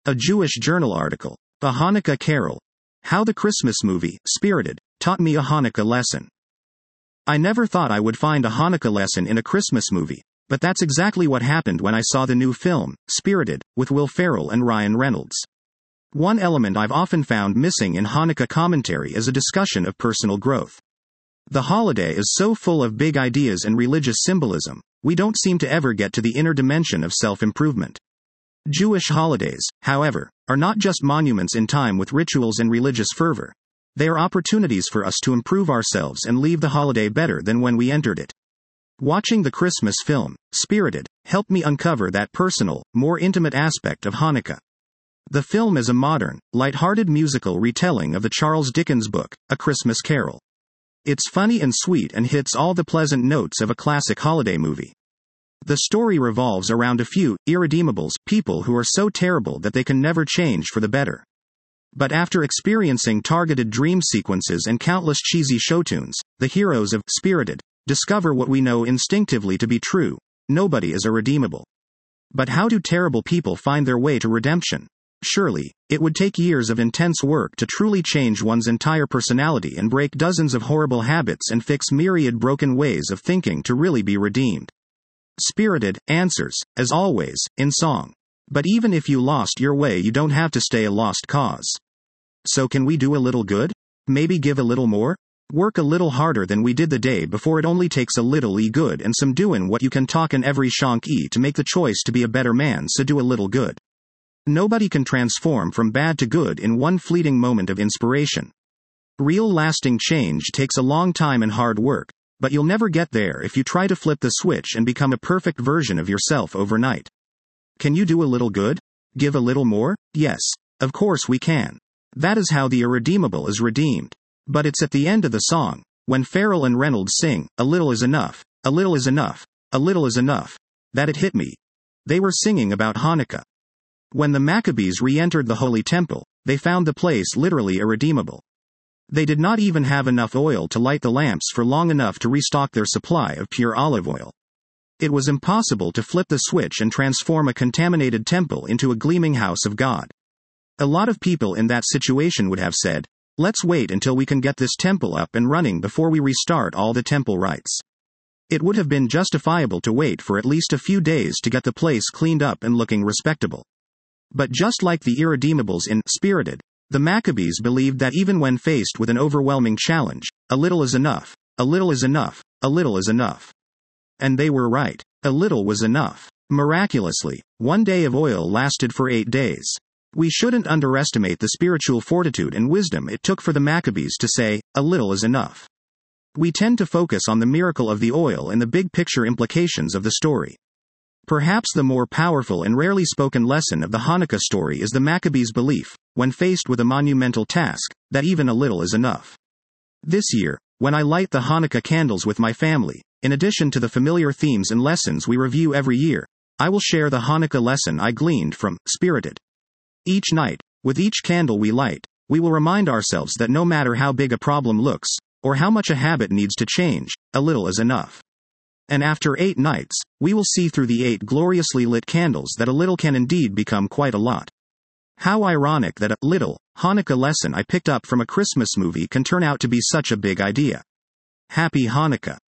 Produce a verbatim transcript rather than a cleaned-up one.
A Jewish journal article. A Hanukkah Carol. How the Christmas movie, Spirited, taught me a Hanukkah lesson. I never thought I would find a Hanukkah lesson in a Christmas movie, but that's exactly what happened when I saw the new film, Spirited, with Will Ferrell and Ryan Reynolds. One element I've often found missing in Hanukkah commentary is a discussion of personal growth. The holiday is so full of big ideas and religious symbolism, we don't seem to ever get to the inner dimension of self-improvement. Jewish holidays, however, are not just monuments in time with rituals and religious fervor. They are opportunities for us to improve ourselves and leave the holiday better than when we entered it. Watching the Christmas film, Spirited, helped me uncover that personal, more intimate aspect of Hanukkah. The film is a modern, light-hearted musical retelling of the Charles Dickens book, A Christmas Carol. It's funny and sweet and hits all the pleasant notes of a classic holiday movie. The story revolves around a few irredeemables, people who are so terrible that they can never change for the better. But after experiencing targeted dream sequences and countless cheesy show tunes, the heroes of Spirited discover what we know instinctively to be true: nobody is irredeemable. But how do terrible people find their way to redemption? Surely, it would take years of intense work to truly change one's entire personality and break dozens of horrible habits and fix myriad broken ways of thinking to really be redeemed. Spirited answers, as always, in song. But even if you lost your way, you don't have to stay a lost cause. So can we do a little good? Maybe give a little more? Work a little harder than we did the day before. It only takes a little e good and some doing what you can talk and every shonk e to make the choice to be a better man, so do a little good. Nobody can transform from bad to good in one fleeting moment of inspiration. Real lasting change takes a long time and hard work, but you'll never get there if you try to flip the switch and become a perfect version of yourself overnight. Can you do a little good? Give a little more? Yes, of course we can. That is how the irredeemable is redeemed. But it's at the end of the song, when Ferrell and Reynolds sing, "A little is enough, a little is enough, a little is enough," that it hit me. They were singing about Hanukkah. When the Maccabees re-entered the Holy Temple, they found the place literally irredeemable. They did not even have enough oil to light the lamps for long enough to restock their supply of pure olive oil. It was impossible to flip the switch and transform a contaminated temple into a gleaming house of God. A lot of people in that situation would have said, "Let's wait until we can get this temple up and running before we restart all the temple rites." It would have been justifiable to wait for at least a few days to get the place cleaned up and looking respectable. But just like the irredeemables in Spirited, the Maccabees believed that even when faced with an overwhelming challenge, a little is enough, a little is enough, a little is enough. And they were right. A little was enough. Miraculously, one day of oil lasted for eight days. We shouldn't underestimate the spiritual fortitude and wisdom it took for the Maccabees to say, "A little is enough." We tend to focus on the miracle of the oil and the big picture implications of the story. Perhaps the more powerful and rarely spoken lesson of the Hanukkah story is the Maccabees' belief, when faced with a monumental task, that even a little is enough. This year, when I light the Hanukkah candles with my family, in addition to the familiar themes and lessons we review every year, I will share the Hanukkah lesson I gleaned from Spirited. Each night, with each candle we light, we will remind ourselves that no matter how big a problem looks, or how much a habit needs to change, a little is enough. And after eight nights, we will see through the eight gloriously lit candles that a little can indeed become quite a lot. How ironic that a little Hanukkah lesson I picked up from a Christmas movie can turn out to be such a big idea. Happy Hanukkah.